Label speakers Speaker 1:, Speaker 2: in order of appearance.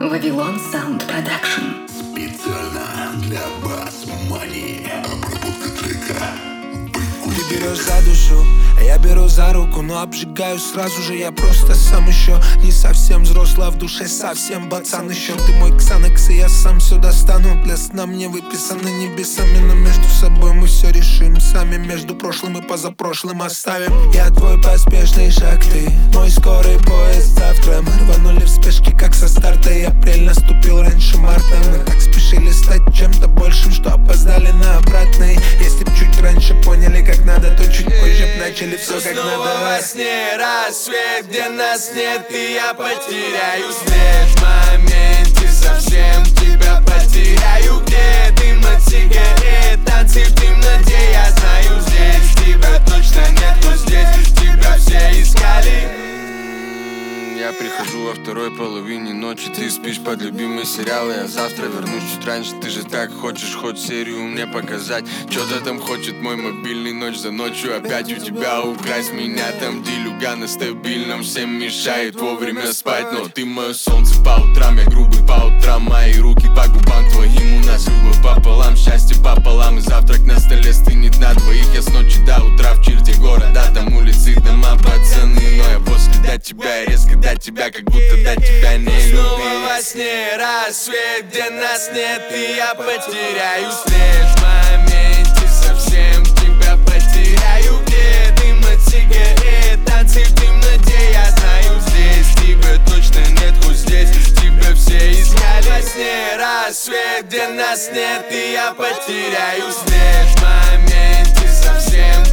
Speaker 1: Вавилон Саунд Продакшн.
Speaker 2: Специально для Басмани. Обработка трека.
Speaker 3: Ты берешь за душу, а я беру за руку, но обжигаю сразу же. Я просто сам еще не совсем взрослый, а в душе совсем пацан еще. Ты мой ксанекс, и я сам все достану. Для сна мне выписаны небесами, но между собой мы все решим сами. Между прошлым и позапрошлым оставим. Я твой поспешный шаг, ты мой скорый поезд завтра. Мы рванули в спешке, как со старта, и апрель наступил раньше марта. Мы так спешили стать чем-то большим, что опоздали на обратный. Если б чуть раньше поняли, как надо, то чуть позже б начали все как надо.
Speaker 4: Во сне рассвет, где нас нет, и я потеряю след. В моменте совсем тебя потеряю. Где дым от сигарет, танцы в темноте. Я знаю, здесь тебя точно нету, здесь тебя все искали. Я прихожу во второй половине ночи, ты спишь под любимый сериал. Я завтра вернусь чуть раньше, ты же так хочешь хоть серию мне показать. Что-то там хочет мой мобильный ночь за ночью. Опять у тебя украсть меня там, делюга на стабильном. Всем мешает вовремя спать, но ты мое солнце по утрам. Я грубый по утрам, мои руки по губам твоим. У нас любовь пополам, счастье пополам. И завтрак на столе стынет на двоих. Я с ночи до утра в черте города, там улицы, дома, пацаны. Но я после до тебя и резко до тебя, как будто до тебя не любил. Снова во сне рассвет, где нас нет, и я потеряю след. В моменте совсем тебя потеряю. Где дым от сигарет, танцы в темноте. Я знаю, здесь тебя точно нет, хоть здесь тебя все искали. Во сне рассвет, где нас нет, и я потеряю след. В моменте совсем